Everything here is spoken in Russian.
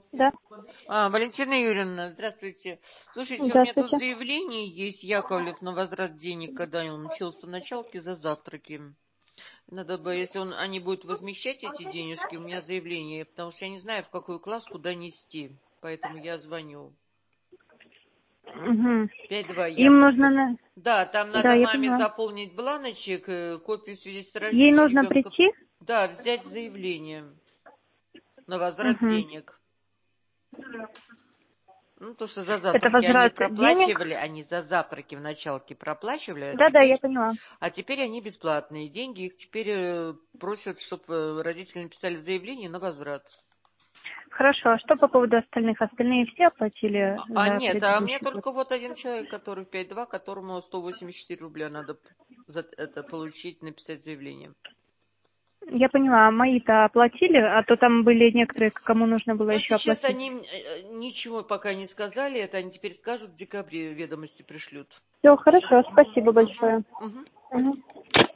Да. Валентина Юрьевна, здравствуйте. Слушайте, у меня тут Здравствуйте. заявление есть, Яковлев, на возврат денег, когда он учился в началке за завтраки. Надо бы, если они будут возмещать эти денежки, у меня заявление, потому что я не знаю, в какой класс, куда нести. Поэтому я звоню. Угу. 5-2 Им Яковлев. нужно... Да, там Да, надо я маме поняла. заполнить бланочек, копию свидетельства о Ей рождения нужно ребенка. прийти? Да, взять заявление на возврат Угу. денег. Ну, то, что за Это завтраки они возврат денег? проплачивали, они за завтраки в началке проплачивали, Да, я поняла. а теперь они бесплатные. Деньги их теперь просят, чтобы родители написали заявление на возврат. Хорошо, а что по поводу остальных? Остальные все оплатили за Нет, а мне предыдущий год? только вот один человек, который в 5-2, которому 184 рубля надо за это получить, написать заявление. Я поняла, а мои-то оплатили, а то там были некоторые, кому нужно было Но еще сейчас оплатить. они ничего пока не сказали, это они теперь скажут, в декабре ведомости пришлют. Все, хорошо, Мгм, спасибо мгм, большое. мгм. Угу.